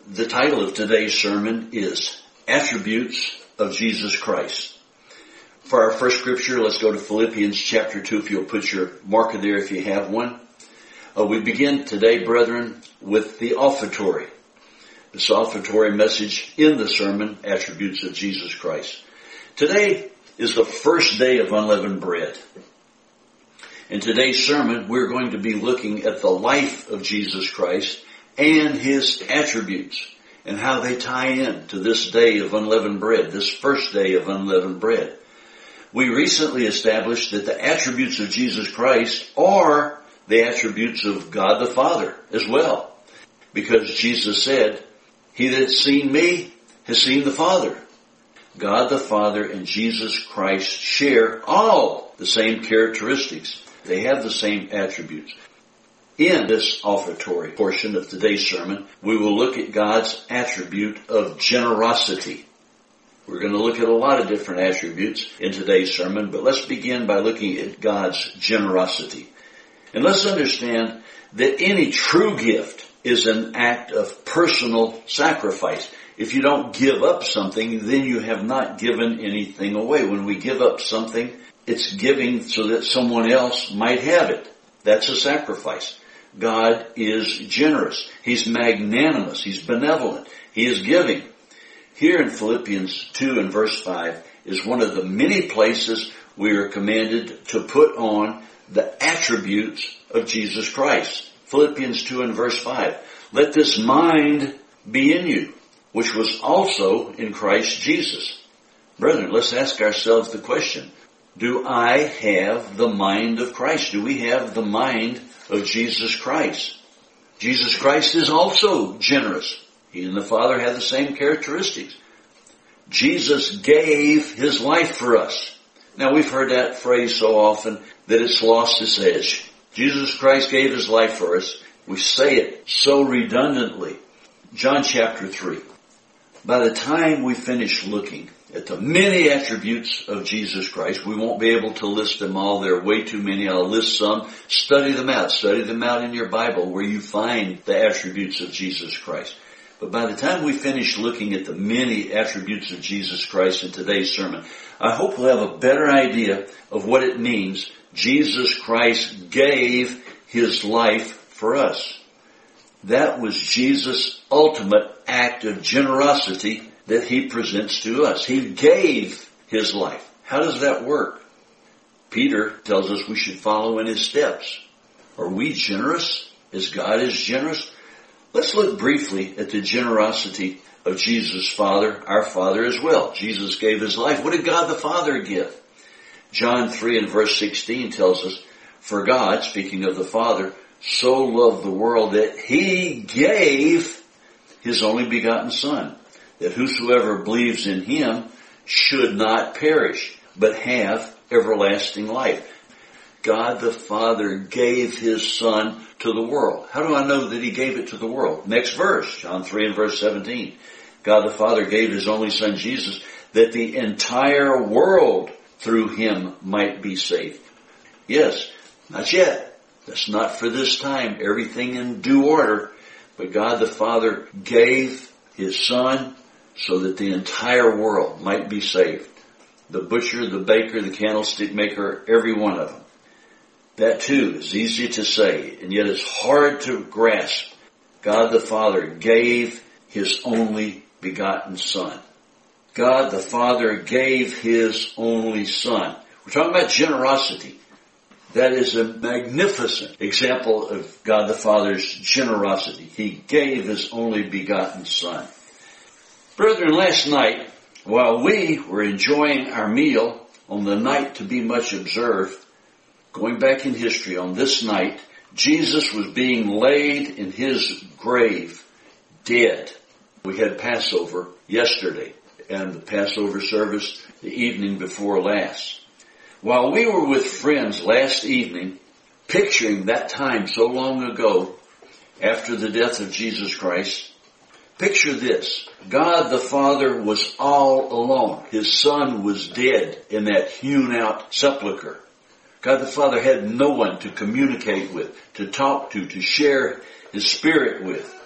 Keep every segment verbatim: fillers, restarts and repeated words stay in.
The title of today's sermon is Attributes of Jesus Christ. For our first scripture, let's go to Philippians chapter two, if you'll put your marker there if you have one. Uh, we begin today, brethren, with the offertory. This offertory message in the sermon, Attributes of Jesus Christ. Today is the first day of unleavened bread. In today's sermon, we're going to be looking at the life of Jesus Christ and His attributes and how they tie in to this day of unleavened bread, this first day of unleavened bread. We recently established that the attributes of Jesus Christ are the attributes of God the Father as well. Because Jesus said, "He that has seen me has seen the Father." God the Father and Jesus Christ share all the same characteristics. They have the same attributes. In this offertory portion of today's sermon, we will look at God's attribute of generosity. We're going to look at a lot of different attributes in today's sermon, but let's begin by looking at God's generosity. And let's understand that any true gift is an act of personal sacrifice. If you don't give up something, then you have not given anything away. When we give up something, it's giving so that someone else might have it. That's a sacrifice. God is generous. He's magnanimous. He's benevolent. He is giving. Here in Philippians two and verse five is one of the many places we are commanded to put on the attributes of Jesus Christ. Philippians two and verse five. Let this mind be in you, which was also in Christ Jesus. Brethren, let's ask ourselves the question, do I have the mind of Christ? Do we have the mind of Jesus Christ? Jesus Christ is also generous. He and the Father have the same characteristics. Jesus gave His life for us. Now we've heard that phrase so often that it's lost its edge. Jesus Christ gave His life for us. We say it so redundantly. John chapter three. By the time we finish looking at the many attributes of Jesus Christ, we won't be able to list them all. There are way too many. I'll list some. Study them out. Study them out in your Bible where you find the attributes of Jesus Christ. But by the time we finish looking at the many attributes of Jesus Christ in today's sermon, I hope we'll have a better idea of what it means Jesus Christ gave His life for us. That was Jesus' ultimate act of generosity that He presents to us. He gave His life. How does that work? Peter tells us we should follow in His steps. Are we generous as God is generous? Let's look briefly at the generosity of Jesus' Father, our Father as well. Jesus gave His life. What did God the Father give? John three and verse sixteen tells us, "For God," speaking of the Father, "so loved the world that He gave His only begotten Son, that whosoever believes in Him should not perish, but have everlasting life." God the Father gave His Son to the world. How do I know that He gave it to the world? Next verse, John three and verse seventeen. God the Father gave His only Son Jesus that the entire world through Him might be saved. Yes, not yet. That's not for this time. Everything in due order. But God the Father gave His Son so that the entire world might be saved. The butcher, the baker, the candlestick maker, every one of them. That too is easy to say, and yet it's hard to grasp. God the Father gave His only begotten Son. God the Father gave His only Son. We're talking about generosity. That is a magnificent example of God the Father's generosity. He gave His only begotten Son. Brethren, last night, while we were enjoying our meal on the night to be much observed, going back in history, on this night, Jesus was being laid in His grave, dead. We had Passover yesterday, and the Passover service the evening before last. While we were with friends last evening, picturing that time so long ago, after the death of Jesus Christ, picture this. God the Father was all alone. His Son was dead in that hewn out sepulcher. God the Father had no one to communicate with, to talk to, to share His Spirit with.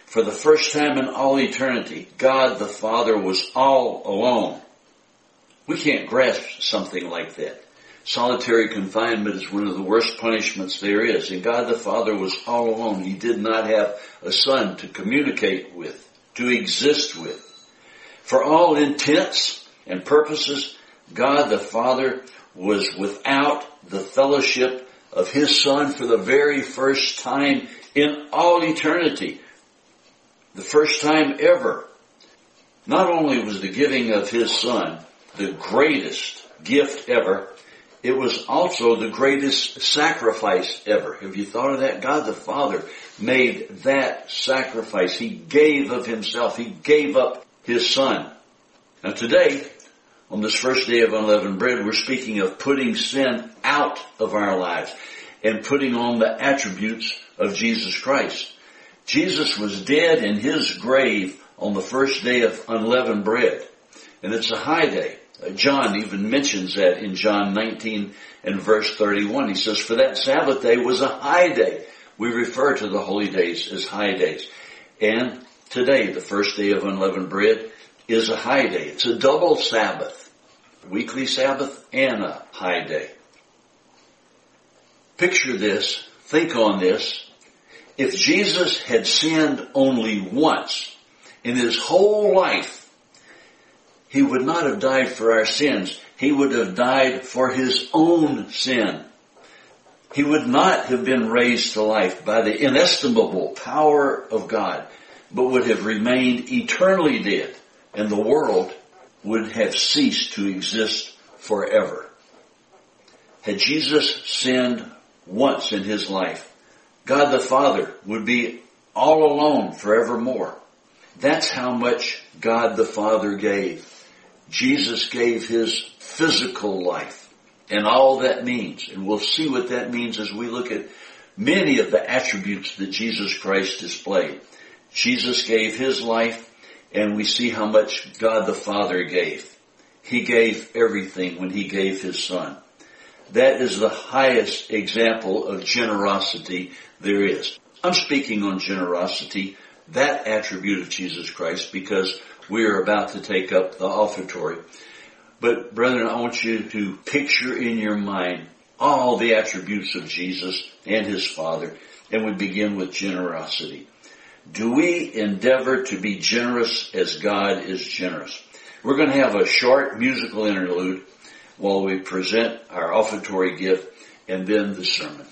For the first time in all eternity, God the Father was all alone. We can't grasp something like that. Solitary confinement is one of the worst punishments there is. And God the Father was all alone. He did not have a son to communicate with, to exist with. For all intents and purposes, God the Father was without the fellowship of His Son for the very first time in all eternity. The first time ever. Not only was the giving of His Son the greatest gift ever, it was also the greatest sacrifice ever. Have you thought of that? God the Father made that sacrifice. He gave of Himself. He gave up His Son. Now today, on this first day of unleavened bread, we're speaking of putting sin out of our lives and putting on the attributes of Jesus Christ. Jesus was dead in His grave on the first day of unleavened bread. And it's a high day. John even mentions that in John nineteen and verse thirty-one. He says, for that Sabbath day was a high day. We refer to the holy days as high days. And today, the first day of unleavened bread, is a high day. It's a double Sabbath. Weekly Sabbath and a high day. Picture this. Think on this. If Jesus had sinned only once in His whole life, He would not have died for our sins. He would have died for His own sin. He would not have been raised to life by the inestimable power of God, but would have remained eternally dead, and the world would have ceased to exist forever. Had Jesus sinned once in His life, God the Father would be all alone forevermore. That's how much God the Father gave. Jesus gave His physical life and all that means. And we'll see what that means as we look at many of the attributes that Jesus Christ displayed. Jesus gave His life, and we see how much God the Father gave. He gave everything when He gave His Son. That is the highest example of generosity there is. I'm speaking on generosity, that attribute of Jesus Christ, because we are about to take up the offertory. But brethren, I want you to picture in your mind all the attributes of Jesus and His Father. And we begin with generosity. Do we endeavor to be generous as God is generous? We're going to have a short musical interlude while we present our offertory gift and then the sermon.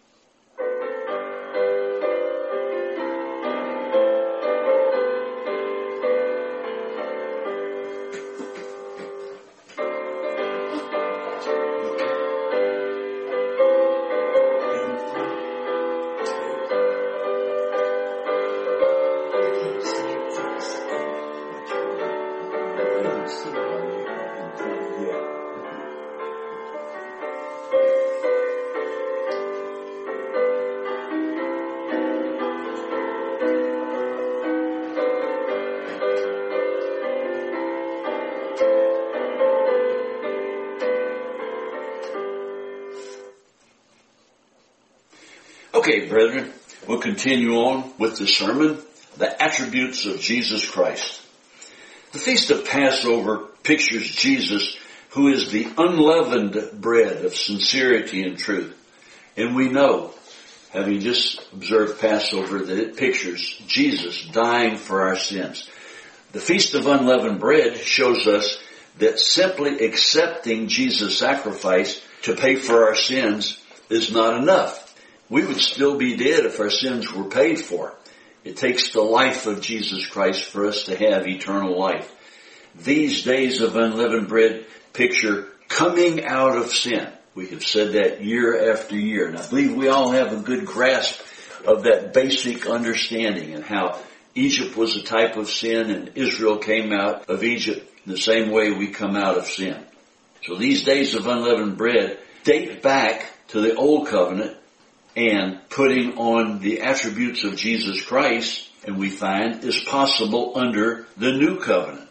Okay, brethren, we'll continue on with the sermon, the attributes of Jesus Christ. The Feast of Passover pictures Jesus, who is the unleavened bread of sincerity and truth. And we know, having just observed Passover, that it pictures Jesus dying for our sins. The Feast of Unleavened Bread shows us that simply accepting Jesus' sacrifice to pay for our sins is not enough. We would still be dead if our sins were paid for. It takes the life of Jesus Christ for us to have eternal life. These days of unleavened bread picture coming out of sin. We have said that year after year. And I believe we all have a good grasp of that basic understanding and how Egypt was a type of sin and Israel came out of Egypt the same way we come out of sin. So these days of unleavened bread date back to the Old Covenant and putting on the attributes of Jesus Christ, and we find is possible under the New Covenant.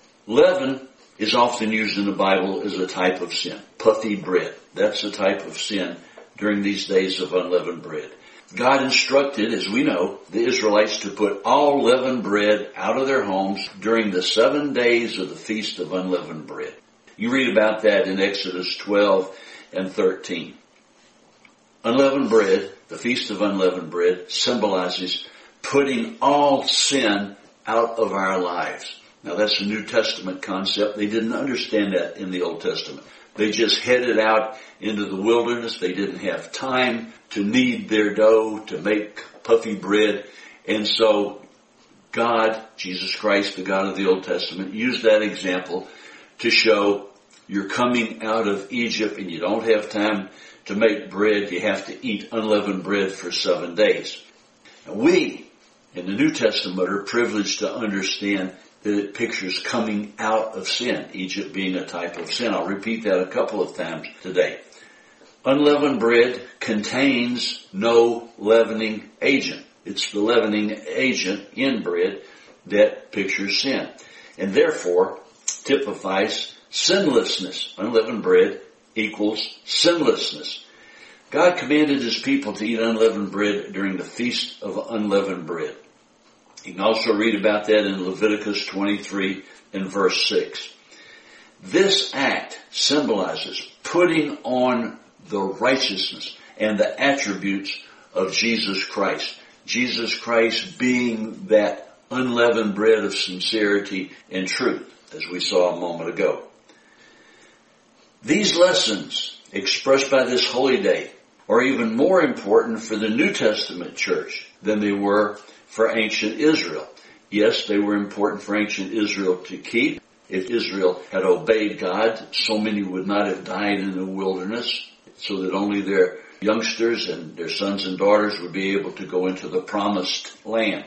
Leaven is often used in the Bible as a type of sin. Puffy bread, that's a type of sin during these days of unleavened bread. God instructed, as we know, the Israelites to put all leavened bread out of their homes during the seven days of the Feast of Unleavened Bread. You read about that in Exodus twelve and thirteen. Unleavened bread, the Feast of Unleavened Bread, symbolizes putting all sin out of our lives. Now that's a New Testament concept. They didn't understand that in the Old Testament. They just headed out into the wilderness. They didn't have time to knead their dough, to make puffy bread. And so God, Jesus Christ, the God of the Old Testament, used that example to show you're coming out of Egypt and you don't have time to make bread. You have to eat unleavened bread for seven days. Now we, in the New Testament, are privileged to understand that it pictures coming out of sin, Egypt being a type of sin. I'll repeat that a couple of times today. Unleavened bread contains no leavening agent. It's the leavening agent in bread that pictures sin, and therefore typifies sinlessness. Unleavened bread equals sinlessness. God commanded His people to eat unleavened bread during the Feast of Unleavened Bread. You can also read about that in Leviticus twenty-three and verse six. This act symbolizes putting on the righteousness and the attributes of Jesus Christ. Jesus Christ being that unleavened bread of sincerity and truth, as we saw a moment ago. These lessons expressed by this holy day are even more important for the New Testament church than they were for ancient Israel. Yes, they were important for ancient Israel to keep. If Israel had obeyed God, so many would not have died in the wilderness, so that only their youngsters and their sons and daughters would be able to go into the promised land.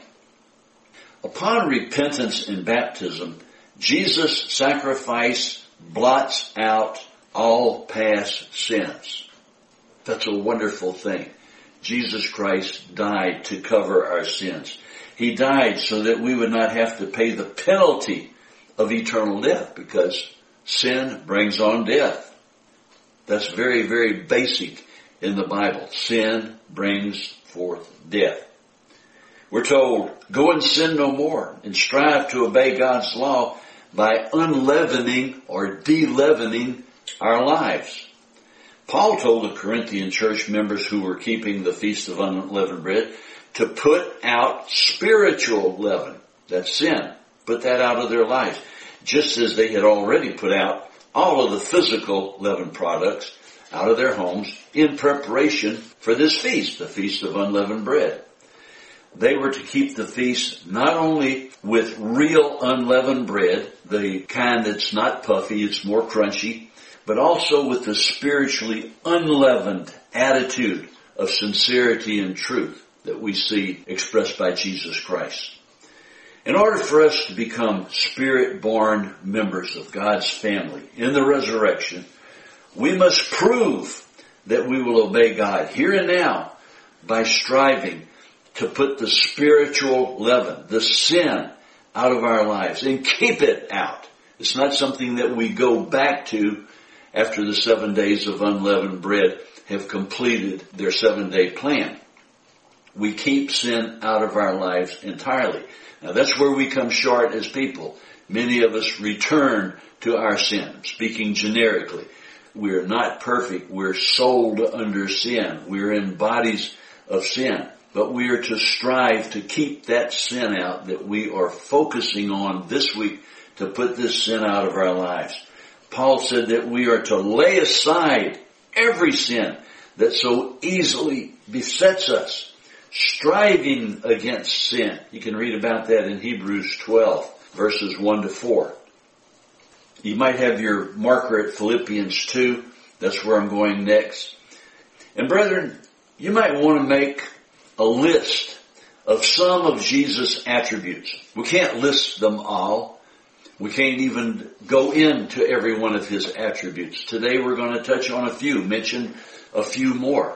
Upon repentance and baptism, Jesus' sacrifice blots out all past sins. That's a wonderful thing. Jesus Christ died to cover our sins. He died so that we would not have to pay the penalty of eternal death, because sin brings on death. That's very, very basic in the Bible. Sin brings forth death. We're told, go and sin no more, and strive to obey God's law by unleavening or de-leavening our lives. Paul told the Corinthian church members who were keeping the Feast of Unleavened Bread to put out spiritual leaven. That's sin. Put that out of their lives. Just as they had already put out all of the physical leavened products out of their homes in preparation for this feast, the Feast of Unleavened Bread. They were to keep the feast not only with real unleavened bread, the kind that's not puffy, it's more crunchy, but also with the spiritually unleavened attitude of sincerity and truth that we see expressed by Jesus Christ. In order for us to become Spirit-born members of God's family in the resurrection, we must prove that we will obey God here and now by striving to put the spiritual leaven, the sin, out of our lives and keep it out. It's not something that we go back to after the seven days of unleavened bread have completed their seven-day plan. We keep sin out of our lives entirely. Now that's where we come short as people. Many of us return to our sin. Speaking generically, we're not perfect. We're sold under sin. We're in bodies of sin. But we are to strive to keep that sin out that we are focusing on this week to put this sin out of our lives. Paul said that we are to lay aside every sin that so easily besets us, striving against sin. You can read about that in Hebrews twelve, verses one to four. You might have your marker at Philippians two. That's where I'm going next. And brethren, you might want to make a list of some of Jesus' attributes. We can't list them all. We can't even go into every one of His attributes. Today we're going to touch on a few, mention a few more.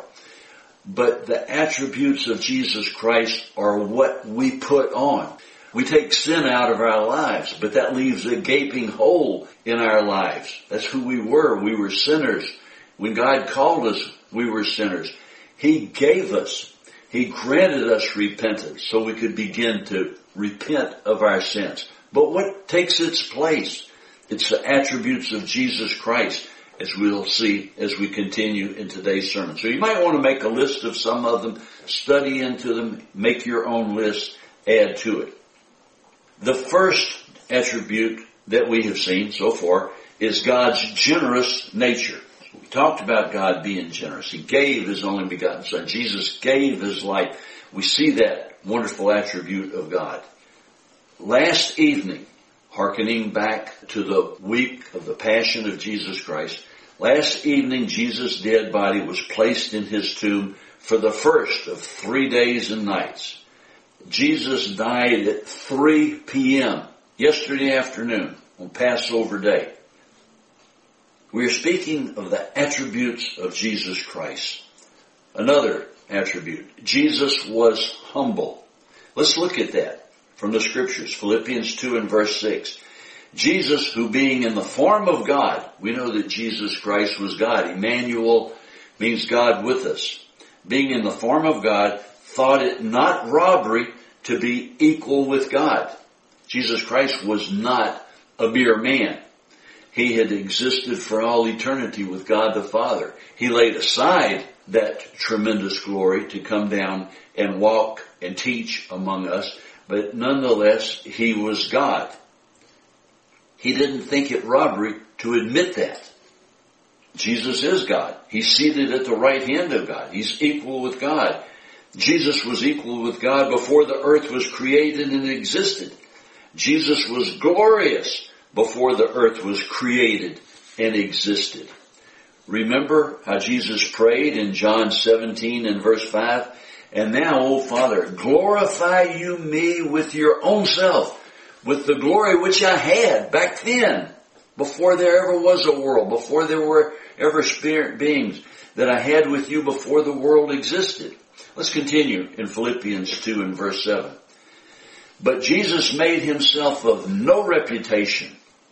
But the attributes of Jesus Christ are what we put on. We take sin out of our lives, but that leaves a gaping hole in our lives. That's who we were. We were sinners. When God called us, we were sinners. He gave us He granted us repentance so we could begin to repent of our sins. But what takes its place? It's the attributes of Jesus Christ, as we'll see as we continue in today's sermon. So you might want to make a list of some of them, study into them, make your own list, add to it. The first attribute that we have seen so far is God's generous nature. We talked about God being generous. He gave His only begotten Son. Jesus gave His life. We see that wonderful attribute of God. Last evening, hearkening back to the week of the Passion of Jesus Christ, last evening Jesus' dead body was placed in His tomb for the first of three days and nights. Jesus died at three p.m. yesterday afternoon on Passover Day. We are speaking of the attributes of Jesus Christ. Another attribute, Jesus was humble. Let's look at that from the Scriptures. Philippians two and verse six. Jesus, who being in the form of God, we know that Jesus Christ was God. Emmanuel means God with us. Being in the form of God, thought it not robbery to be equal with God. Jesus Christ was not a mere man. He had existed for all eternity with God the Father. He laid aside that tremendous glory to come down and walk and teach among us, but nonetheless, He was God. He didn't think it robbery to admit that. Jesus is God. He's seated at the right hand of God. He's equal with God. Jesus was equal with God before the earth was created and existed. Jesus was glorious before the earth was created and existed. Remember how Jesus prayed in John seventeen and verse five? And now, O Father, glorify you me with your own self, with the glory which I had back then, before there ever was a world, before there were ever spirit beings, that I had with you before the world existed. Let's continue in Philippians two and verse seven. But Jesus made Himself of no reputation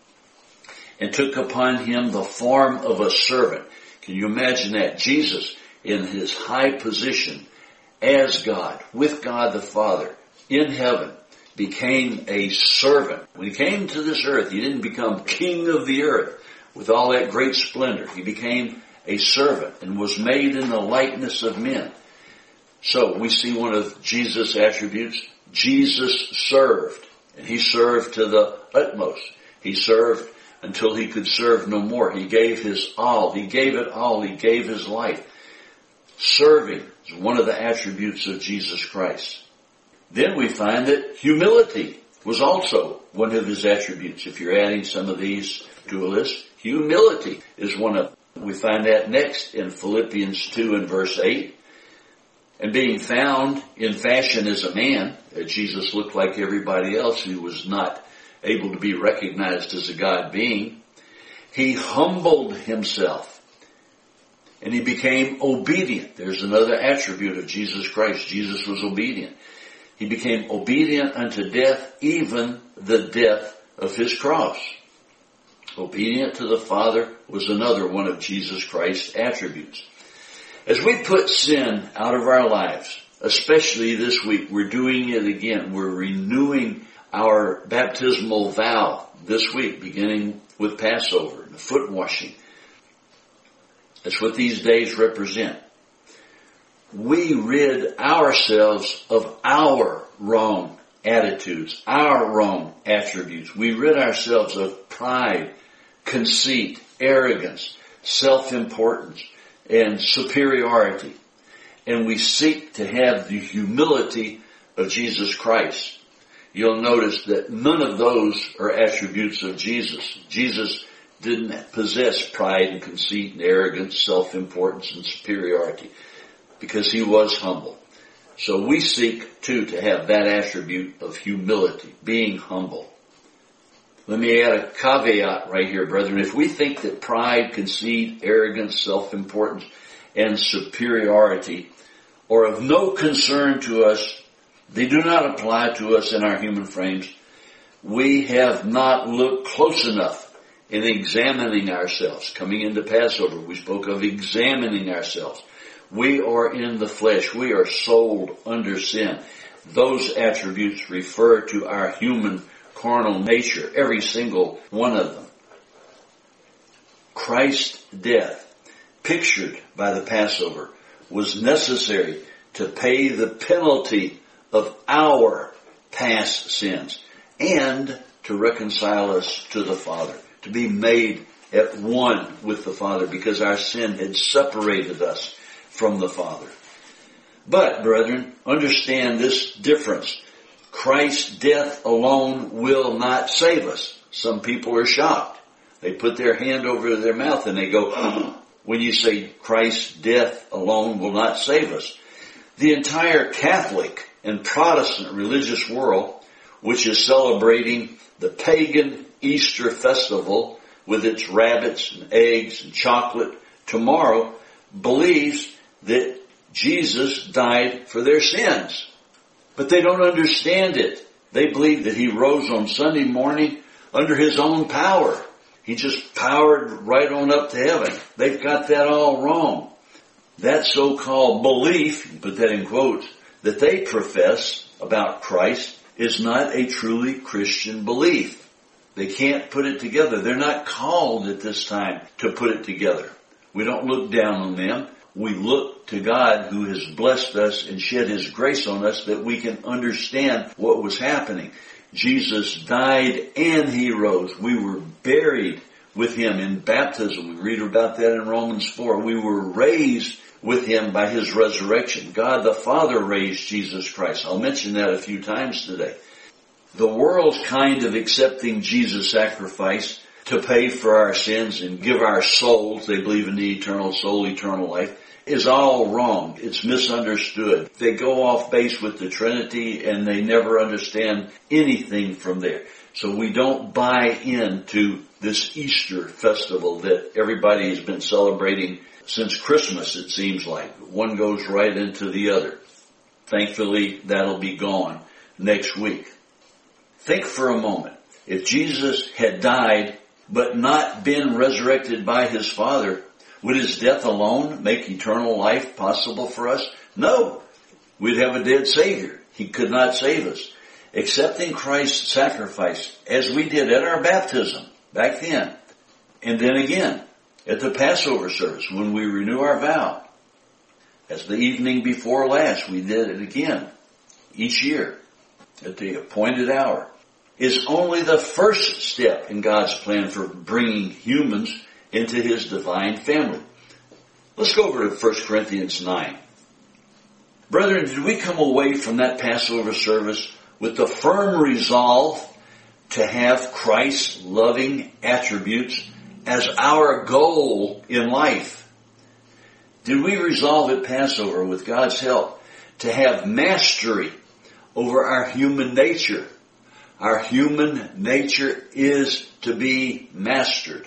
and took upon Him the form of a servant. Can you imagine that? Jesus, in His high position as God, with God the Father, in heaven, became a servant. When He came to this earth, He didn't become king of the earth with all that great splendor. He became a servant and was made in the likeness of men. So we see one of Jesus' attributes. Jesus served, and He served to the utmost. He served until He could serve no more. He gave His all. He gave it all. He gave His life. Serving is one of the attributes of Jesus Christ. Then we find that humility was also one of His attributes. If you're adding some of these to a list, humility is one of them. We find that next in Philippians two and verse eight. And being found in fashion as a man, Jesus looked like everybody else who was not able to be recognized as a God being. He humbled Himself. And He became obedient. There's another attribute of Jesus Christ. Jesus was obedient. He became obedient unto death, even the death of His cross. Obedient to the Father was another one of Jesus Christ's attributes. As we put sin out of our lives, especially this week, we're doing it again. We're renewing our baptismal vow this week, beginning with Passover, the foot washing. That's what these days represent. We rid ourselves of our wrong attitudes, our wrong attributes. We rid ourselves of pride, conceit, arrogance, self-importance, and superiority. And we seek to have the humility of Jesus Christ. You'll notice that none of those are attributes of Jesus. Jesus didn't possess pride and conceit and arrogance, self-importance and superiority, because He was humble. So we seek too to have that attribute of humility, being humble. Let me add a caveat right here, brethren. If we think that pride, conceit, arrogance, self-importance, and superiority are of no concern to us, they do not apply to us in our human frames, we have not looked close enough in examining ourselves. Coming into Passover, we spoke of examining ourselves. We are in the flesh. We are sold under sin. Those attributes refer to our human carnal nature, every single one of them. Christ's death, pictured by the Passover, was necessary to pay the penalty of our past sins and to reconcile us to the Father, to be made at one with the Father, because our sin had separated us from the Father. But, brethren, understand this difference. Christ's death alone will not save us. Some people are shocked. They put their hand over their mouth and they go, oh, when you say Christ's death alone will not save us. The entire Catholic and Protestant religious world, which is celebrating the pagan Easter festival with its rabbits and eggs and chocolate tomorrow, believes that Jesus died for their sins. But they don't understand it. They believe that He rose on Sunday morning under His own power. He just powered right on up to heaven. They've got that all wrong. That so-called belief, put that in quotes, that they profess about Christ is not a truly Christian belief. They can't put it together. They're not called at this time to put it together. We don't look down on them. We look to God, who has blessed us and shed His grace on us, that we can understand what was happening. Jesus died and He rose. We were buried with Him in baptism. We read about that in Romans four. We were raised with Him by His resurrection. God the Father raised Jesus Christ. I'll mention that a few times today. The world's kind of accepting Jesus' sacrifice to pay for our sins and give our souls, they believe in the eternal soul, eternal life, is all wrong. It's misunderstood. They go off base with the Trinity and they never understand anything from there. So we don't buy into this Easter festival that everybody has been celebrating since Christmas, it seems like. One goes right into the other. Thankfully, that'll be gone next week. Think for a moment. If Jesus had died but not been resurrected by His Father, would His death alone make eternal life possible for us? No. We'd have a dead Savior. He could not save us. Accepting Christ's sacrifice, as we did at our baptism back then, and then again at the Passover service when we renew our vow, as the evening before last we did it again each year at the appointed hour, is only the first step in God's plan for bringing humans into His divine family. Let's go over to First Corinthians nine. Brethren, did we come away from that Passover service with the firm resolve to have Christ's loving attributes as our goal in life? Did we resolve at Passover, with God's help, to have mastery over our human nature? Our human nature is to be mastered.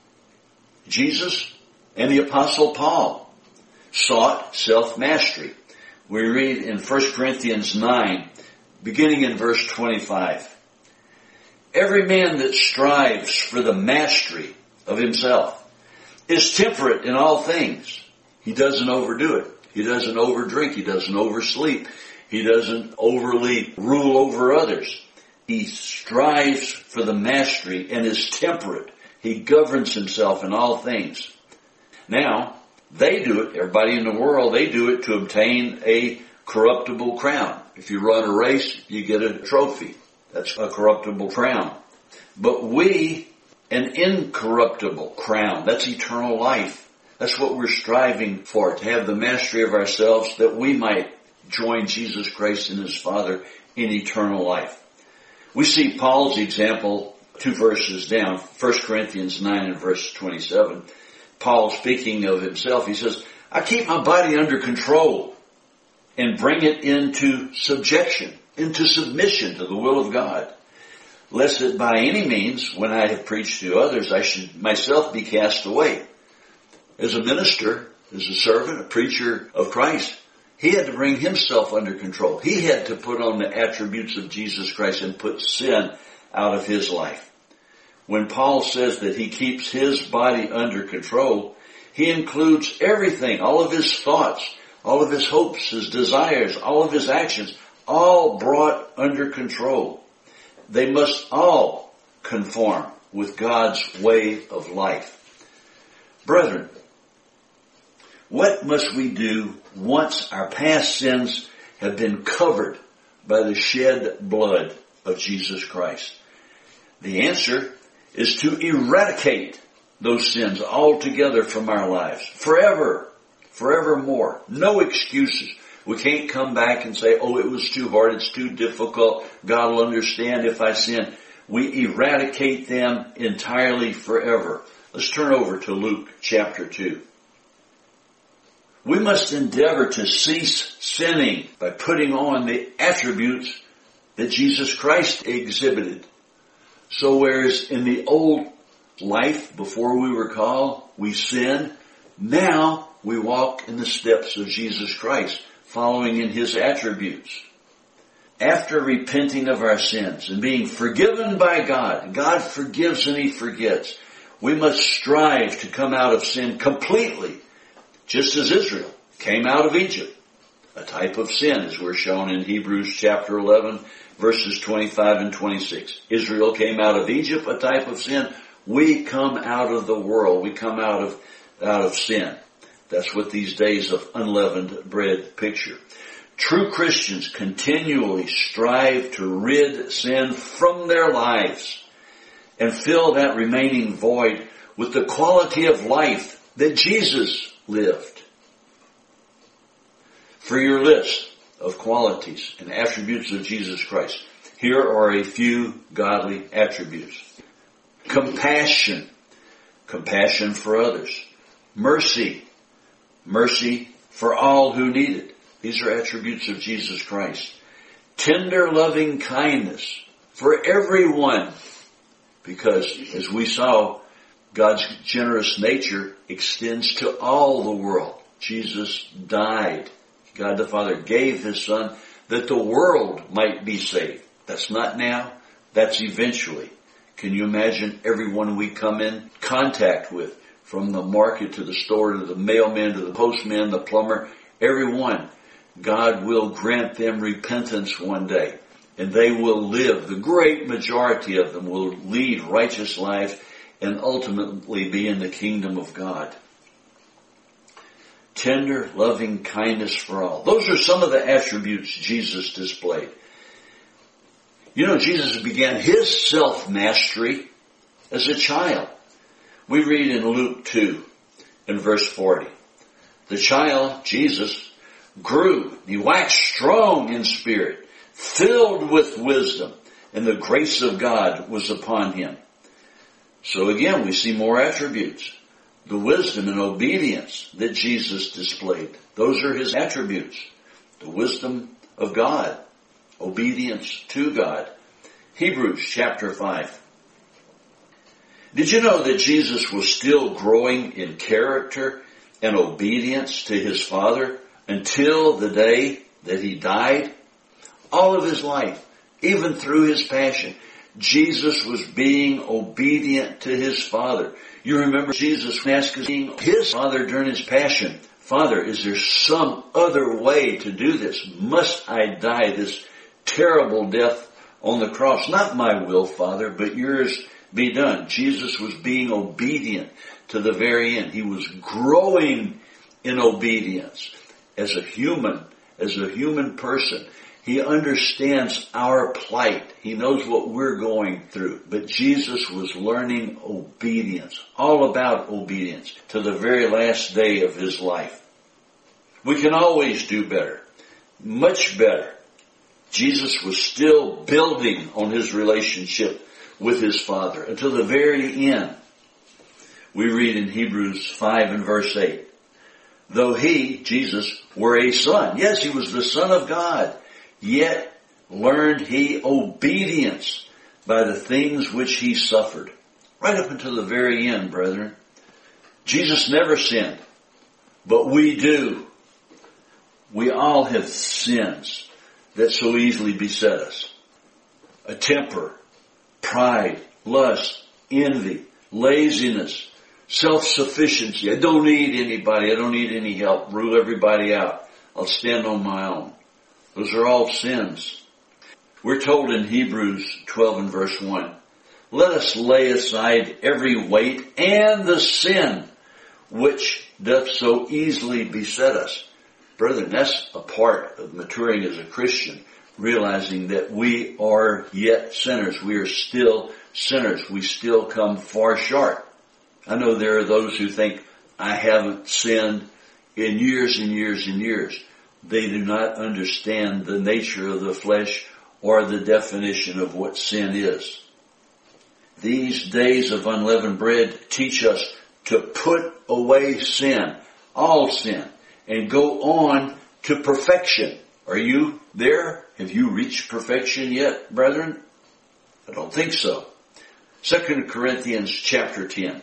Jesus and the Apostle Paul sought self-mastery. We read in First Corinthians nine, beginning in verse twenty-five. Every man that strives for the mastery of himself is temperate in all things. He doesn't overdo it. He doesn't overdrink. He doesn't oversleep. He doesn't overly rule over others. He strives for the mastery and is temperate. He governs himself in all things. Now, they do it, everybody in the world, they do it to obtain a corruptible crown. If you run a race, you get a trophy. That's a corruptible crown. But we, an incorruptible crown. That's eternal life. That's what we're striving for, to have the mastery of ourselves, that we might join Jesus Christ and His Father in eternal life. We see Paul's example two verses down, First Corinthians nine and verse twenty-seven. Paul, speaking of himself, he says, I keep my body under control and bring it into subjection, into submission to the will of God, lest that by any means, when I have preached to others, I should myself be cast away. As a minister, as a servant, a preacher of Christ, he had to bring himself under control. He had to put on the attributes of Jesus Christ and put sin out of his life. When Paul says that he keeps his body under control, He includes everything, all of his thoughts, all of his hopes, his desires, all of his actions, all brought under control. They must all conform with God's way of life. Brethren, what must we do once our past sins have been covered by the shed blood of Jesus Christ? The answer is to eradicate those sins altogether from our lives. Forever. Forevermore. No excuses. We can't come back and say, oh, it was too hard, it's too difficult, God will understand if I sin. We eradicate them entirely forever. Let's turn over to Luke chapter two. We must endeavor to cease sinning by putting on the attributes that Jesus Christ exhibited. So whereas in the old life, before we were called, we sinned, now we walk in the steps of Jesus Christ, following in his attributes. After repenting of our sins and being forgiven by God, God forgives and he forgets, we must strive to come out of sin completely, just as Israel came out of Egypt. A type of sin, as we're shown in Hebrews chapter eleven, verses twenty-five and twenty-six. Israel came out of Egypt, a type of sin. We come out of the world. We come out of, out of sin. That's what these days of unleavened bread picture. True Christians continually strive to rid sin from their lives and fill that remaining void with the quality of life that Jesus lived. For your list of qualities and attributes of Jesus Christ, here are a few godly attributes. Compassion, compassion for others. Mercy, mercy for all who need it. These are attributes of Jesus Christ. Tender loving kindness for everyone, because as we saw, God's generous nature extends to all the world. Jesus died. God the Father gave his Son that the world might be saved. That's not now. That's eventually. Can you imagine everyone we come in contact with, from the market to the store to the mailman to the postman, the plumber, everyone, God will grant them repentance one day. And they will live, the great majority of them will lead righteous lives and ultimately be in the kingdom of God. Tender, loving kindness for all. Those are some of the attributes Jesus displayed. You know, Jesus began his self-mastery as a child. We read in Luke two, in verse forty. The child, Jesus, grew. He waxed strong in spirit, filled with wisdom, and the grace of God was upon him. So again, we see more attributes. The wisdom and obedience that Jesus displayed. Those are his attributes. The wisdom of God. Obedience to God. Hebrews chapter five. Did you know that Jesus was still growing in character and obedience to his Father until the day that he died? All of his life, even through his passion, Jesus was being obedient to his Father. You remember Jesus asking his Father during his passion, Father, is there some other way to do this? Must I die this terrible death on the cross? Not my will, Father, but yours be done. Jesus was being obedient to the very end. He was growing in obedience as a human, as a human person. He understands our plight. He knows what we're going through. But Jesus was learning obedience, all about obedience, to the very last day of his life. We can always do better, much better. Jesus was still building on his relationship with his Father until the very end. We read in Hebrews five and verse eight, though he, Jesus, were a son, yes, he was the Son of God, yet learned he obedience by the things which he suffered. Right up until the very end, brethren. Jesus never sinned, but we do. We all have sins that so easily beset us. A temper, pride, lust, envy, laziness, Self-sufficiency. I don't need anybody. I don't need any help. Rule everybody out. I'll stand on my own. Those are all sins. We're told in Hebrews twelve and verse one, let us lay aside every weight and the sin which doth so easily beset us. Brethren, that's a part of maturing as a Christian, realizing that we are yet sinners. We are still sinners. We still come far short. I know there are those who think, I haven't sinned in years and years and years. They do not understand the nature of the flesh or the definition of what sin is. These days of unleavened bread teach us to put away sin, all sin, and go on to perfection. Are you there? Have you reached perfection yet, brethren? I don't think so. Second Corinthians chapter ten.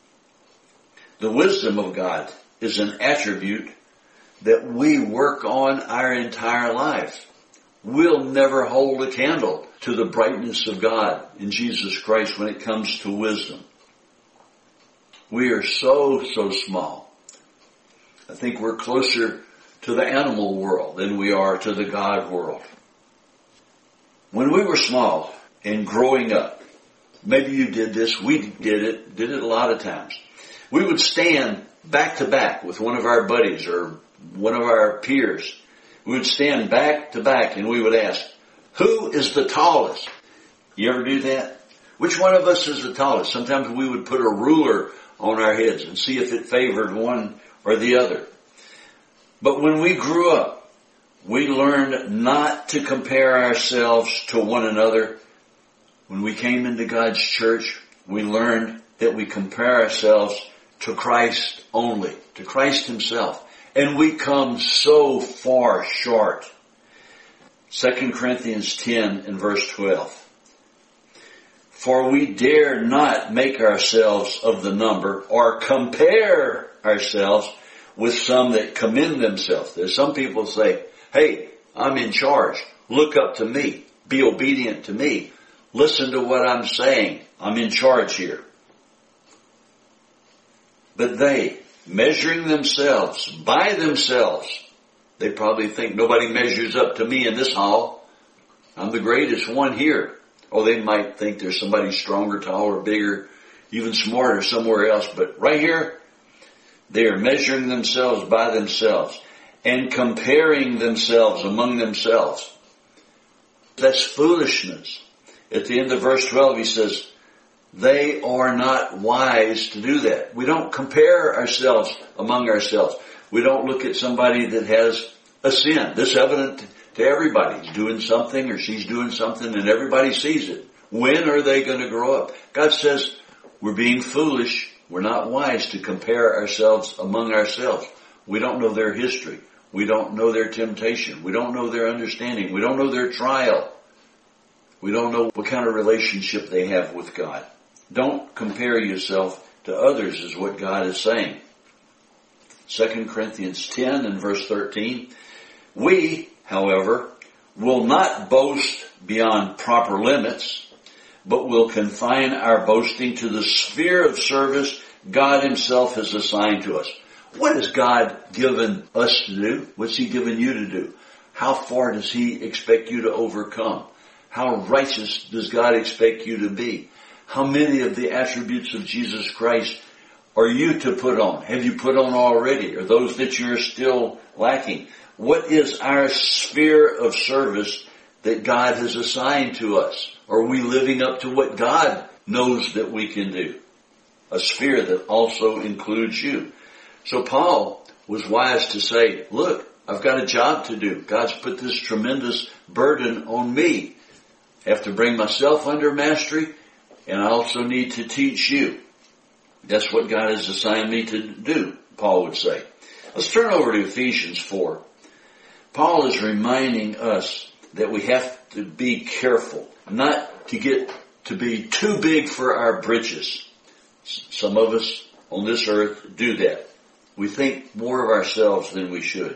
The wisdom of God is an attribute that we work on our entire life. We'll never hold a candle to the brightness of God in Jesus Christ when it comes to wisdom. We are so, so small. I think we're closer to the animal world than we are to the God world. When we were small and growing up, maybe you did this, we did it, did it a lot of times. We would stand back to back with one of our buddies or one of our peers. We would stand back to back and we would ask, who is the tallest? You ever do that? Which one of us is the tallest? Sometimes we would put a ruler on our heads and see if it favored one or the other. But when we grew up, we learned not to compare ourselves to one another. When we came into God's church, we learned that we compare ourselves to Christ only, to Christ Himself. And we come so far short. Second Corinthians ten and verse twelve. For we dare not make ourselves of the number or compare ourselves with some that commend themselves. There's some people say, hey, I'm in charge. Look up to me. Be obedient to me. Listen to what I'm saying. I'm in charge here. But they, measuring themselves by themselves, they probably think nobody measures up to me in this hall. I'm the greatest one here. Or they might think there's somebody stronger, taller, bigger, even smarter somewhere else. But right here, they are measuring themselves by themselves and comparing themselves among themselves. That's foolishness. At the end of verse twelve, he says, they are not wise to do that. We don't compare ourselves among ourselves. We don't look at somebody that has a sin. This is evident to everybody. He's doing something or she's doing something and everybody sees it. When are they going to grow up? God says we're being foolish. We're not wise to compare ourselves among ourselves. We don't know their history. We don't know their temptation. We don't know their understanding. We don't know their trial. We don't know what kind of relationship they have with God. Don't compare yourself to others is what God is saying. Second Corinthians ten and verse thirteen. We, however, will not boast beyond proper limits, but will confine our boasting to the sphere of service God Himself has assigned to us. What has God given us to do? What's He given you to do? How far does He expect you to overcome? How righteous does God expect you to be? How many of the attributes of Jesus Christ are you to put on? Have you put on already? Or those that you're still lacking? What is our sphere of service that God has assigned to us? Are we living up to what God knows that we can do? A sphere that also includes you. So Paul was wise to say, look, I've got a job to do. God's put this tremendous burden on me. I have to bring myself under mastery, and I also need to teach you. That's what God has assigned me to do, Paul would say. Let's turn over to Ephesians four. Paul is reminding us that we have to be careful not to get to be too big for our britches. Some of us on this earth do that. We think more of ourselves than we should.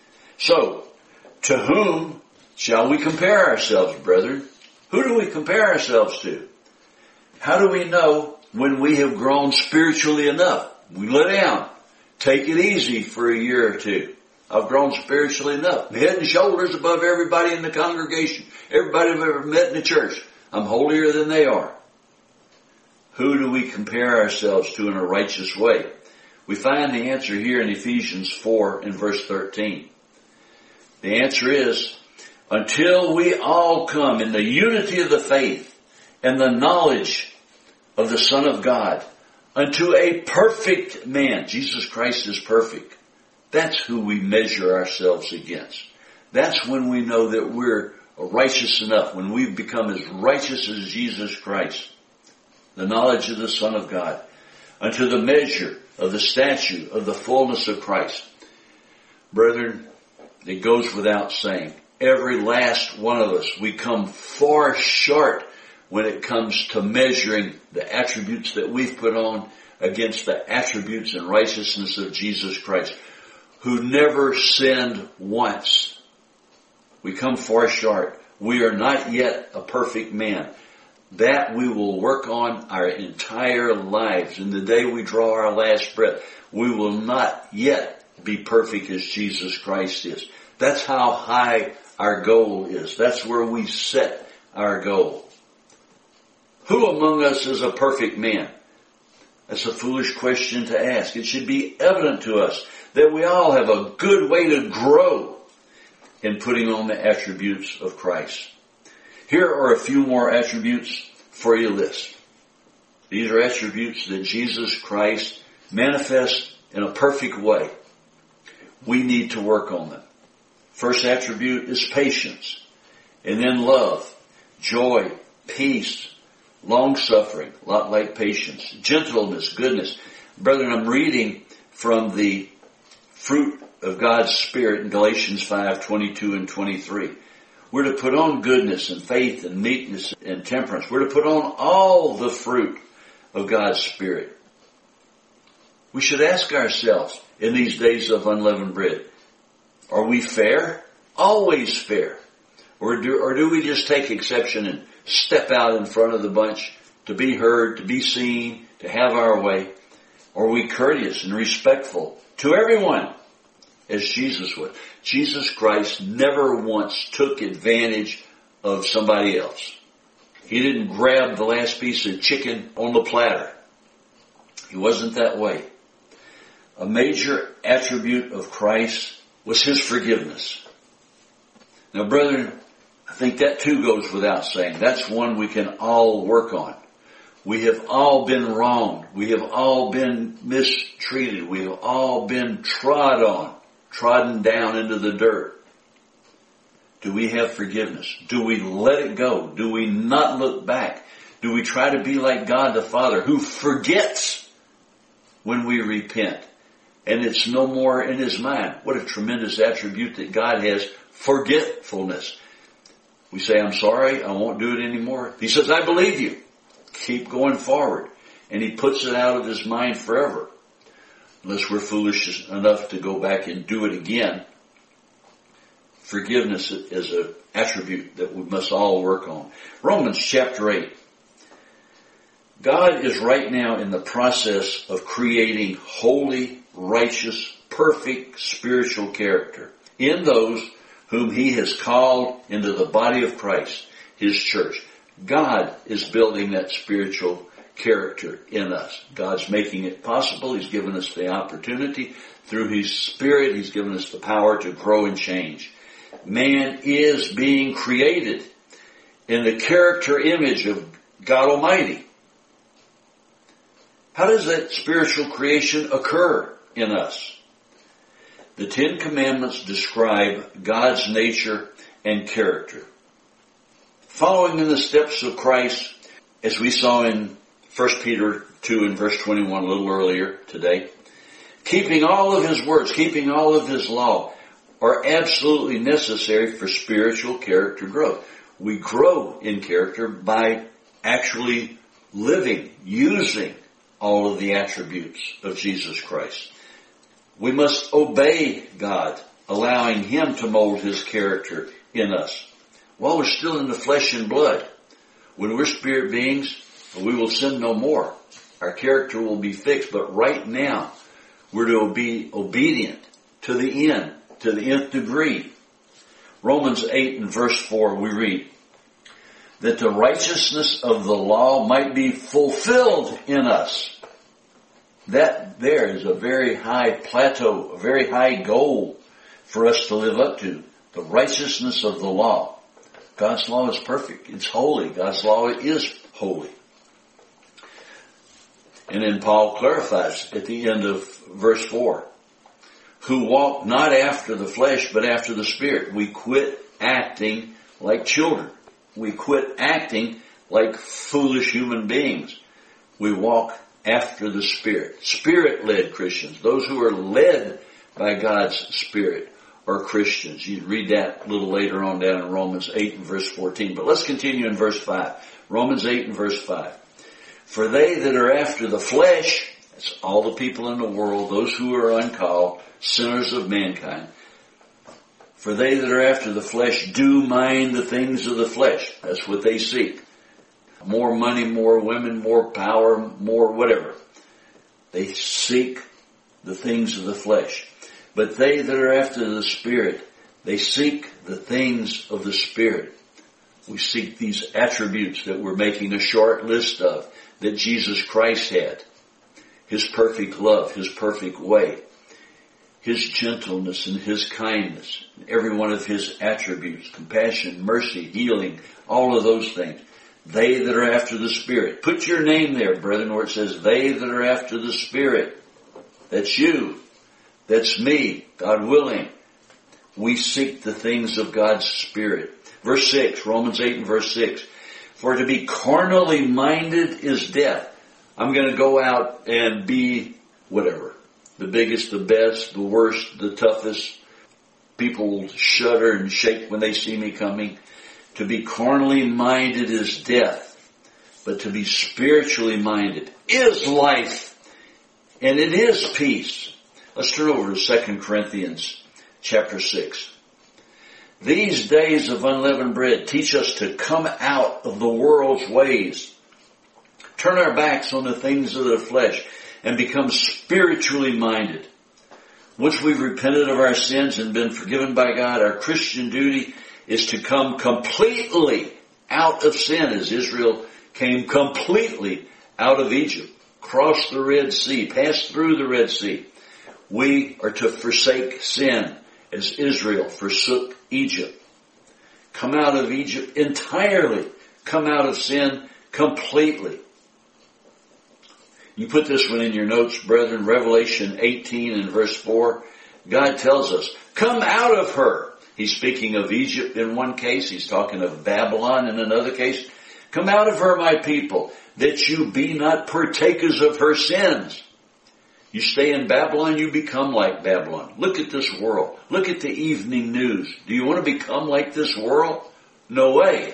So, to whom shall we compare ourselves, brethren? Who do we compare ourselves to? How do we know when we have grown spiritually enough. We let down. Take it easy for a year or two. I've grown spiritually enough. Head and shoulders above everybody in the congregation. Everybody I've ever met in the church. I'm holier than they are. Who do we compare ourselves to in a righteous way? We find the answer here in Ephesians four and verse thirteen. The answer is, until we all come in the unity of the faith and the knowledge of the Son of God, unto a perfect man. Jesus Christ is perfect. That's who we measure ourselves against. That's when we know that we're righteous enough, when we've become as righteous as Jesus Christ. The knowledge of the Son of God, unto the measure of the stature of the fullness of Christ. Brethren, it goes without saying, every last one of us, we come far short when it comes to measuring the attributes that we've put on against the attributes and righteousness of Jesus Christ, who never sinned once. We come far short. We are not yet a perfect man. That we will work on our entire lives. In the day we draw our last breath, we will not yet be perfect as Jesus Christ is. That's how high our goal is. That's where we set our goal. Who among us is a perfect man? That's a foolish question to ask. It should be evident to us that we all have a good way to grow in putting on the attributes of Christ. Here are a few more attributes for your list. These are attributes that Jesus Christ manifests in a perfect way. We need to work on them. First attribute is patience, and then love, joy, peace, long-suffering, a lot like patience, gentleness, goodness. Brethren, I'm reading from the fruit of God's Spirit in Galatians five, twenty-two and twenty-three. We're to put on goodness and faith and meekness and temperance. We're to put on all the fruit of God's Spirit. We should ask ourselves in these days of unleavened bread, are we fair? Always fair. Or do, or do we just take exception and step out in front of the bunch to be heard, to be seen, to have our way? Or are we courteous and respectful to everyone as Jesus would? Jesus Christ never once took advantage of somebody else. He didn't grab the last piece of chicken on the platter. He wasn't that way. A major attribute of Christ was His forgiveness. Now, brethren, I think that too goes without saying. That's one we can all work on. We have all been wronged. We have all been mistreated. We have all been trod on, trodden down into the dirt. Do we have forgiveness? Do we let it go? Do we not look back? Do we try to be like God the Father, who forgets when we repent? And it's no more in His mind. What a tremendous attribute that God has, forgetfulness. We say, I'm sorry, I won't do it anymore. He says, I believe you. Keep going forward. And He puts it out of His mind forever. Unless we're foolish enough to go back and do it again. Forgiveness is an attribute that we must all work on. Romans chapter eight. God is right now in the process of creating holy, righteous, perfect spiritual character in those whom He has called into the body of Christ, His church. God is building that spiritual character in us. God's making it possible. He's given us the opportunity. Through His Spirit, He's given us the power to grow and change. Man is being created in the character image of God Almighty. How does that spiritual creation occur in us? The Ten Commandments describe God's nature and character. Following in the steps of Christ, as we saw in First Peter two and verse twenty-one a little earlier today, keeping all of His words, keeping all of His law are absolutely necessary for spiritual character growth. We grow in character by actually living, using all of the attributes of Jesus Christ. We must obey God, allowing Him to mold His character in us. While we're still in the flesh and blood, when we're spirit beings, we will sin no more. Our character will be fixed. But right now, we're to be obedient to the end, to the nth degree. Romans eight and verse four, we read, that the righteousness of the law might be fulfilled in us. That there is a very high plateau, a very high goal for us to live up to. The righteousness of the law. God's law is perfect. It's holy. God's law is holy. And then Paul clarifies at the end of verse four. Who walk not after the flesh, but after the Spirit. We quit acting like children. We quit acting like foolish human beings. We walk after the Spirit. Spirit-led Christians. Those who are led by God's Spirit are Christians. You read that a little later on down in Romans eight and verse fourteen. But let's continue in verse five. Romans eight and verse five. For they that are after the flesh, that's all the people in the world, those who are uncalled, sinners of mankind. For they that are after the flesh do mind the things of the flesh. That's what they seek. More money, more women, more power, more whatever. They seek the things of the flesh. But they that are after the Spirit, they seek the things of the Spirit. We seek these attributes that we're making a short list of that Jesus Christ had. His perfect love, His perfect way, His gentleness and His kindness, every one of His attributes, compassion, mercy, healing, all of those things. They that are after the Spirit. Put your name there, brethren, where it says, they that are after the Spirit. That's you. That's me, God willing. We seek the things of God's Spirit. Verse six, Romans eight and verse six. For to be carnally minded is death. I'm going to go out and be whatever. The biggest, the best, the worst, the toughest. People shudder and shake when they see me coming. To be carnally minded is death. But to be spiritually minded is life. And it is peace. Let's turn over to Second Corinthians chapter six. These days of unleavened bread teach us to come out of the world's ways. Turn our backs on the things of the flesh and become spiritually minded. Once we've repented of our sins and been forgiven by God, our Christian duty is to come completely out of sin as Israel came completely out of Egypt, crossed the Red Sea, passed through the Red Sea. We are to forsake sin as Israel forsook Egypt. Come out of Egypt entirely. Come out of sin completely. You put this one in your notes, brethren. Revelation eighteen and verse four. God tells us, come out of her. He's speaking of Egypt in one case. He's talking of Babylon in another case. Come out of her, my people, that you be not partakers of her sins. You stay in Babylon, you become like Babylon. Look at this world. Look at the evening news. Do you want to become like this world? No way.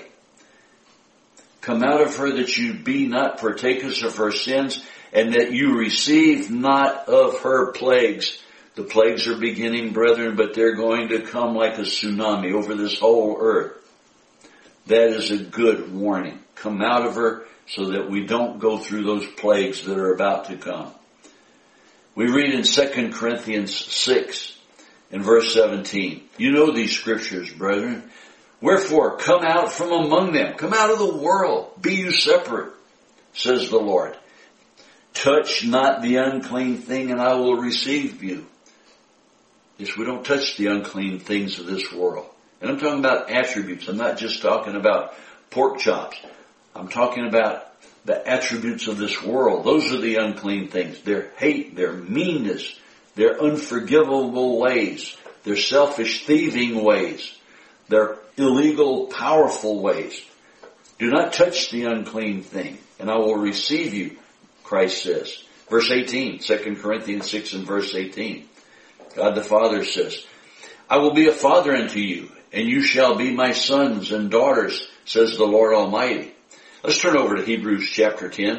Come out of her that you be not partakers of her sins, and that you receive not of her plagues. The plagues are beginning, brethren, but they're going to come like a tsunami over this whole earth. That is a good warning. Come out of her so that we don't go through those plagues that are about to come. We read in Second Corinthians six in verse seventeen. You know these scriptures, brethren. Wherefore, come out from among them. Come out of the world. Be you separate, says the Lord. Touch not the unclean thing, and I will receive you. Yes, we don't touch the unclean things of this world. And I'm talking about attributes. I'm not just talking about pork chops. I'm talking about the attributes of this world. Those are the unclean things. Their hate, their meanness, their unforgivable ways, their selfish thieving ways, their illegal powerful ways. Do not touch the unclean thing, and I will receive you, Christ says. Verse eighteen, Second Corinthians six and verse eighteen. God the Father says, I will be a father unto you, and you shall be my sons and daughters, says the Lord Almighty. Let's turn over to Hebrews chapter ten.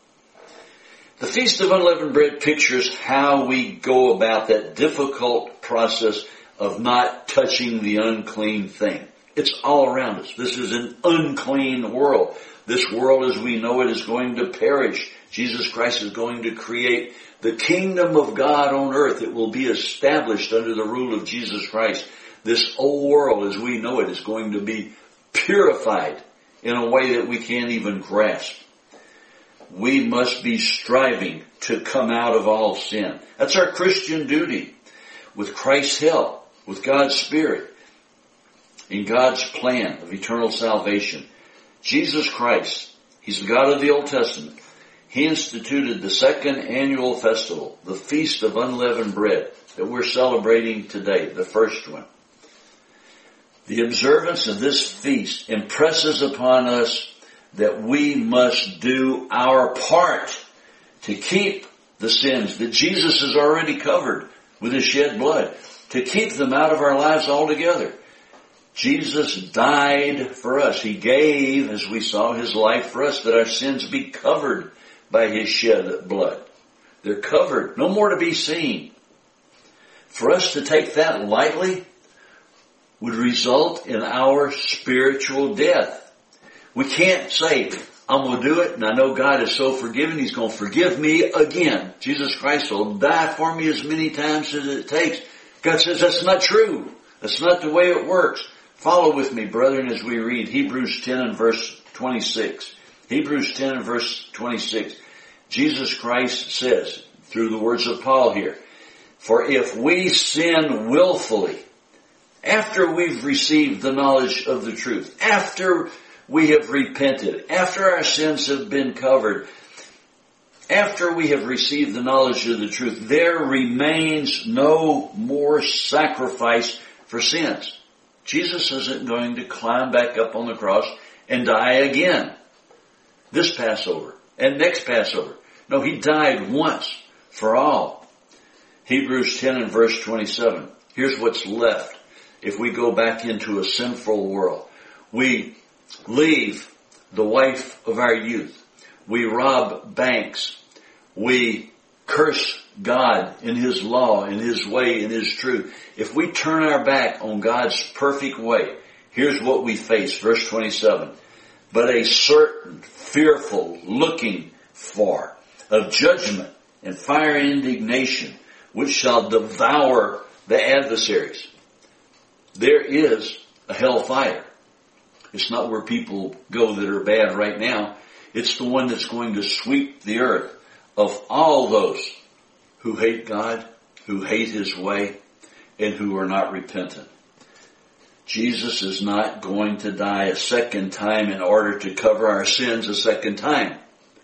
The Feast of Unleavened Bread pictures how we go about that difficult process of not touching the unclean thing. It's all around us. This is an unclean world. This world as we know it is going to perish Jesus Christ is going to create the kingdom of God on earth. It will be established under the rule of Jesus Christ. This old world as we know it is going to be purified in a way that we can't even grasp. We must be striving to come out of all sin. That's our Christian duty. With Christ's help, with God's Spirit, in God's plan of eternal salvation. Jesus Christ, He's the God of the Old Testament. He instituted the second annual festival, the Feast of Unleavened Bread, that we're celebrating today, the first one. The observance of this feast impresses upon us that we must do our part to keep the sins that Jesus has already covered with His shed blood, to keep them out of our lives altogether. Jesus died for us. He gave, as we saw, His life for us, that our sins be covered by His shed blood. They're covered, no more to be seen. For us to take that lightly would result in our spiritual death. We can't say, I'm going to do it, and I know God is so forgiving, He's going to forgive me again. Jesus Christ will die for me as many times as it takes. God says that's not true. That's not the way it works. Follow with me, brethren, as we read Hebrews ten and verse twenty-six. Hebrews ten and verse twenty-six. Jesus Christ says, through the words of Paul here, for if we sin willfully, after we've received the knowledge of the truth, after we have repented, after our sins have been covered, after we have received the knowledge of the truth, there remains no more sacrifice for sins. Jesus isn't going to climb back up on the cross and die again. This Passover and next Passover. No, He died once for all. Hebrews ten and verse twenty-seven. Here's what's left if we go back into a sinful world. We leave the wife of our youth. We rob banks. We curse God in His law, in His way, in His truth. If we turn our back on God's perfect way, here's what we face. Verse twenty-seven. But a certain fearful looking for of judgment and fire and indignation, which shall devour the adversaries. There is a hellfire. It's not where people go that are bad right now. It's the one that's going to sweep the earth of all those who hate God, who hate His way, and who are not repentant. Jesus is not going to die a second time in order to cover our sins a second time.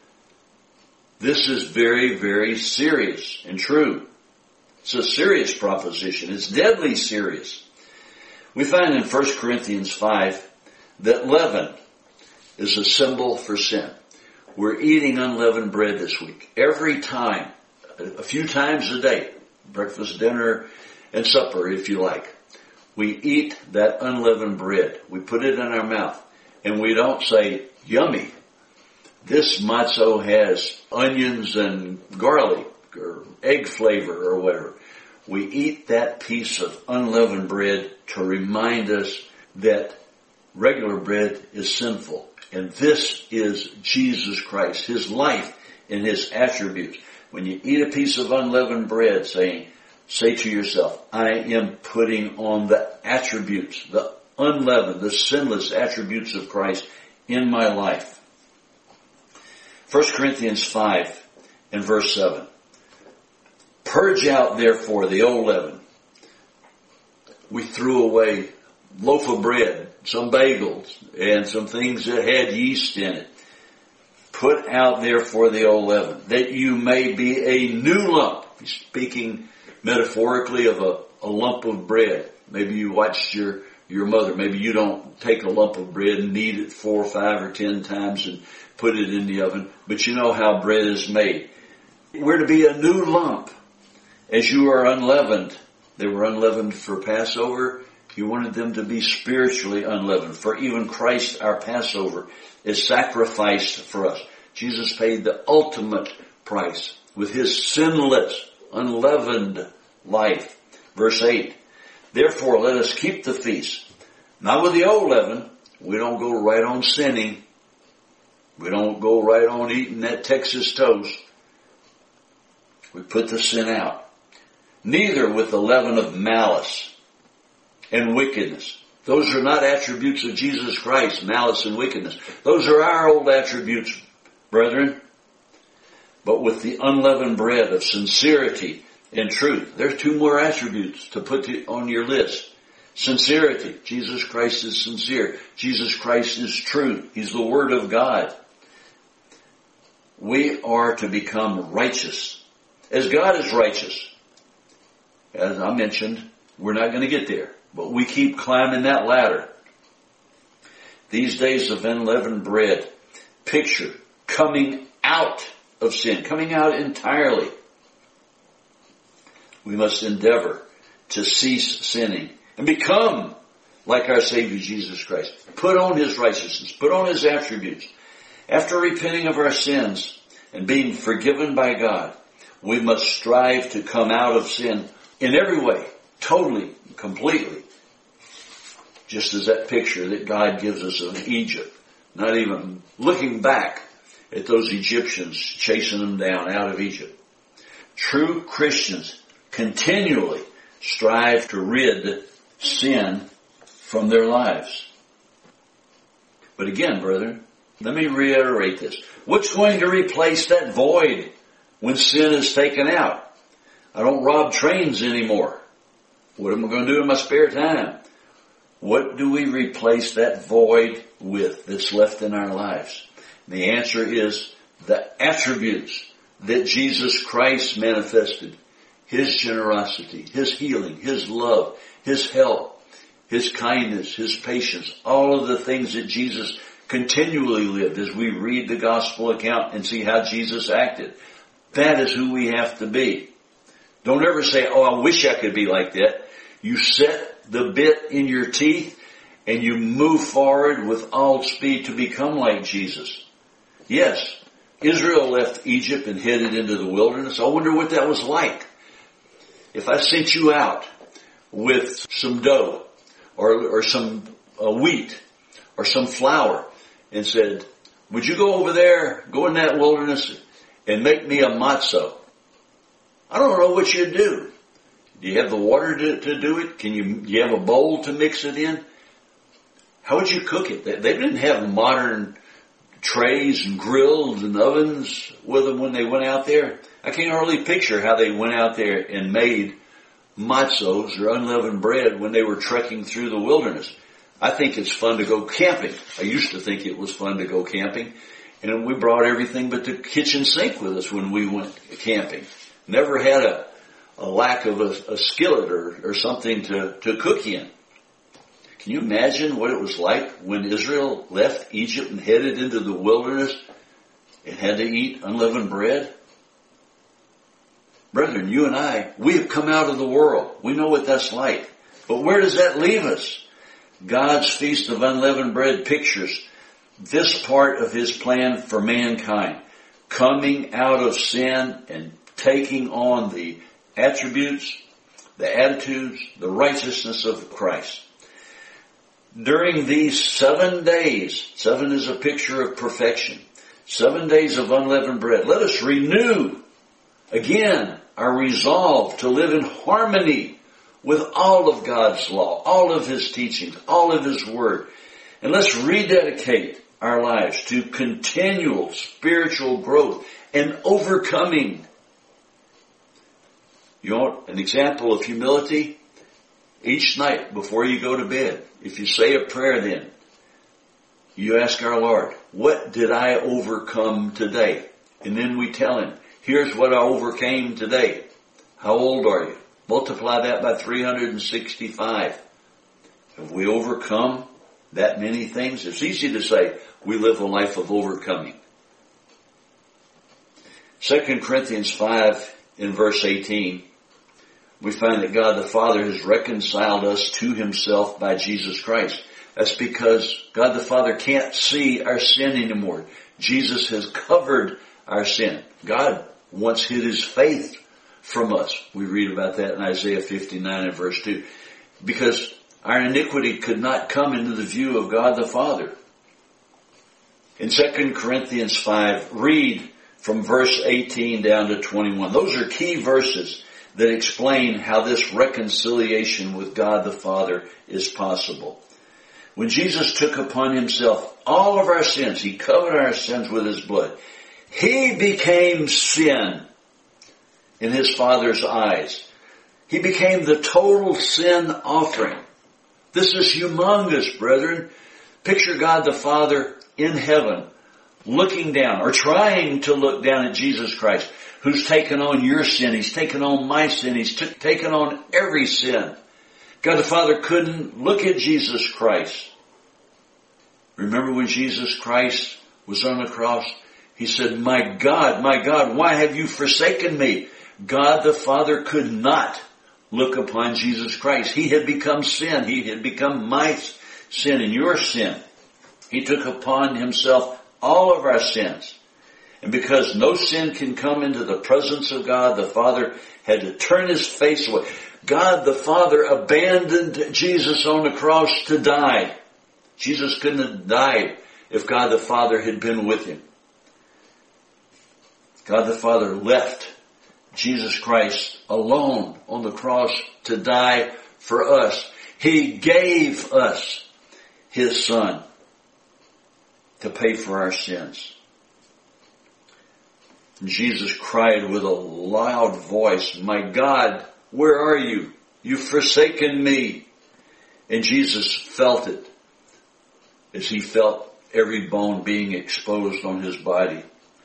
This is very, very serious and true. It's a serious proposition. It's deadly serious. We find in First Corinthians five that leaven is a symbol for sin. We're eating unleavened bread this week. Every time, a few times a day, breakfast, dinner, and supper, if you like. We eat that unleavened bread. We put it in our mouth. And we don't say, yummy. This matzo has onions and garlic or egg flavor or whatever. We eat that piece of unleavened bread to remind us that regular bread is sinful. And this is Jesus Christ, His life and His attributes. When you eat a piece of unleavened bread, saying, say to yourself, I am putting on the attributes, the unleavened, the sinless attributes of Christ in my life. First Corinthians five and verse seven. Purge out therefore the old leaven. We threw away a loaf of bread, some bagels, and some things that had yeast in it. Put out therefore the old leaven, that you may be a new lump. He's speaking metaphorically of a, a lump of bread. Maybe you watched your, your mother. Maybe you don't take a lump of bread and knead it four or five or ten times and put it in the oven. But you know how bread is made. We're to be a new lump. As you are unleavened. They were unleavened for Passover. He wanted them to be spiritually unleavened. For even Christ, our Passover, is sacrificed for us. Jesus paid the ultimate price with His sinless, unleavened life. Verse eight. Therefore, let us keep the feast. Not with the old leaven. We don't go right on sinning. We don't go right on eating that Texas toast. We put the sin out. Neither with the leaven of malice and wickedness. Those are not attributes of Jesus Christ, malice and wickedness. Those are our old attributes, brethren. But with the unleavened bread of sincerity and truth. There's two more attributes to put on your list. Sincerity. Jesus Christ is sincere. Jesus Christ is truth. He's the Word of God. We are to become righteous. As God is righteous. As I mentioned, we're not going to get there. But we keep climbing that ladder. These days of unleavened bread picture coming out of sin. Coming out entirely. We must endeavor to cease sinning and become like our Savior Jesus Christ. Put on His righteousness. Put on His attributes. After repenting of our sins and being forgiven by God, we must strive to come out of sin in every way, totally, completely. Just as that picture that God gives us of Egypt. Not even looking back at those Egyptians chasing them down out of Egypt. True Christians continually strive to rid sin from their lives. But again, brethren, let me reiterate this. What's going to replace that void when sin is taken out? I don't rob trains anymore. What am I going to do in my spare time? What do we replace that void with that's left in our lives? And the answer is the attributes that Jesus Christ manifested. His generosity, His healing, His love, His help, His kindness, His patience. All of the things that Jesus continually lived as we read the gospel account and see how Jesus acted. That is who we have to be. Don't ever say, oh, I wish I could be like that. You set the bit in your teeth and you move forward with all speed to become like Jesus. Yes, Israel left Egypt and headed into the wilderness. I wonder what that was like. If I sent you out with some dough or, or some uh, wheat or some flour and said, would you go over there, go in that wilderness and make me a matzo? I don't know what you'd do. Do you have the water to, to do it? Can you, do you have a bowl to mix it in? How would you cook it? They, they didn't have modern trays and grills and ovens with them when they went out there. I can't hardly picture how they went out there and made matzos or unleavened bread when they were trekking through the wilderness. I think it's fun to go camping. I used to think it was fun to go camping. And we brought everything but the kitchen sink with us when we went camping. Never had a, a lack of a, a skillet or, or something to, to cook in. Can you imagine what it was like when Israel left Egypt and headed into the wilderness and had to eat unleavened bread? Brethren, you and I, we have come out of the world. We know what that's like. But where does that leave us? God's Feast of Unleavened Bread pictures this part of His plan for mankind. Coming out of sin and taking on the attributes, the attitudes, the righteousness of Christ. During these seven days, seven is a picture of perfection, seven days of unleavened bread, let us renew again our resolve to live in harmony with all of God's law, all of His teachings, all of His word. And let's rededicate our lives to continual spiritual growth and overcoming. You want an example of humility? Each night before you go to bed, if you say a prayer then, you ask our Lord, what did I overcome today? And then we tell Him, here's what I overcame today. How old are you? Multiply that by three hundred sixty-five. Have we overcome that many things? It's easy to say we live a life of overcoming. Second Corinthians five in verse eighteen, we find that God the Father has reconciled us to Himself by Jesus Christ. That's because God the Father can't see our sin anymore. Jesus has covered our sin. God once hid His faith from us. We read about that in Isaiah fifty-nine and verse two. Because our iniquity could not come into the view of God the Father. In Second Corinthians five, read from verse eighteen down to twenty-one. Those are key verses that explain how this reconciliation with God the Father is possible. When Jesus took upon himself all of our sins, he covered our sins with his blood. He became sin in his Father's eyes. He became the total sin offering. This is humongous, brethren. Picture God the Father in heaven, looking down, or trying to look down at Jesus Christ, who's taken on your sin. He's taken on my sin. He's t- taken on every sin. God the Father couldn't look at Jesus Christ. Remember when Jesus Christ was on the cross? He said, "My God, my God, why have you forsaken me?" God the Father could not look upon Jesus Christ. He had become sin. He had become my sin and your sin. He took upon himself all of our sins. And because no sin can come into the presence of God, the Father had to turn his face away. God the Father abandoned Jesus on the cross to die. Jesus couldn't have died if God the Father had been with him. God the Father left Jesus Christ alone on the cross to die for us. He gave us his Son to pay for our sins. And Jesus cried with a loud voice, "My God, where are you? You've forsaken me." And Jesus felt it as he felt every bone being exposed on his body.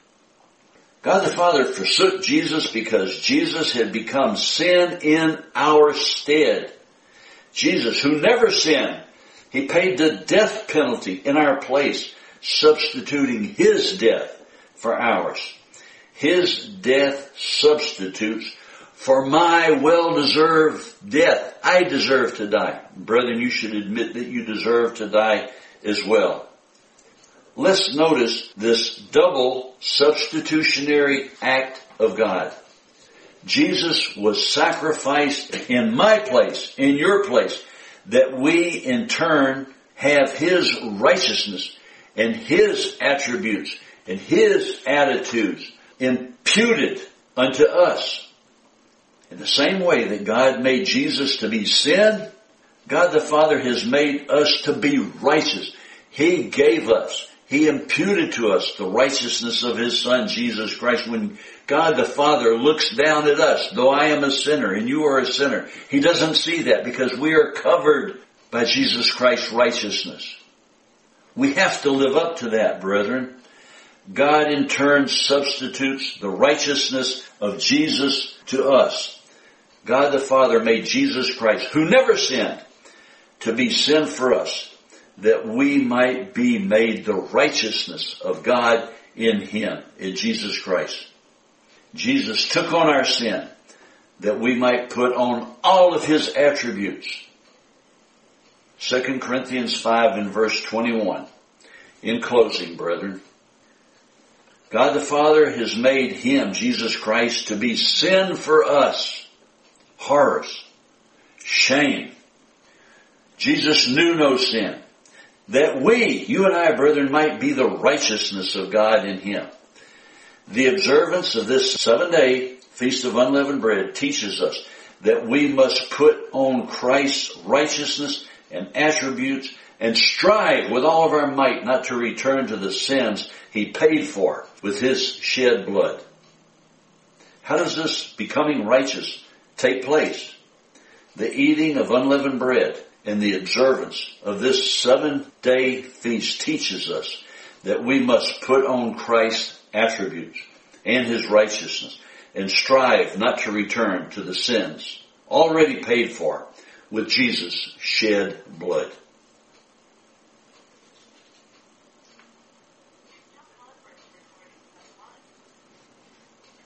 God the Father forsook Jesus because Jesus had become sin in our stead. Jesus, who never sinned, he paid the death penalty in our place, substituting his death for ours. His death substitutes for my well-deserved death. I deserve to die. Brethren, you should admit that you deserve to die as well. Let's notice this double substitutionary act of God. Jesus was sacrificed in my place, in your place, that we in turn have his righteousness and his attributes and his attitudes imputed unto us. In the same way that God made Jesus to be sin, God the Father has made us to be righteous. He gave us, he imputed to us the righteousness of his Son, Jesus Christ. When God the Father looks down at us, though I am a sinner and you are a sinner, he doesn't see that because we are covered by Jesus Christ's righteousness. We have to live up to that, brethren. God in turn substitutes the righteousness of Jesus to us. God the Father made Jesus Christ, who never sinned, to be sin for us, that we might be made the righteousness of God in him, in Jesus Christ. Jesus took on our sin, that we might put on all of his attributes. Second Corinthians five and verse twenty-one. In closing, brethren, God the Father has made him, Jesus Christ, to be sin for us. Horrors. Shame. Jesus knew no sin. That we, you and I, brethren, might be the righteousness of God in him. The observance of this seven-day Feast of Unleavened Bread teaches us that we must put on Christ's righteousness and attributes and strive with all of our might not to return to the sins he paid for with his shed blood. How does this becoming righteous take place? The eating of unleavened bread and the observance of this seven-day feast teaches us that we must put on Christ's attributes and his righteousness and strive not to return to the sins already paid for with Jesus' shed blood.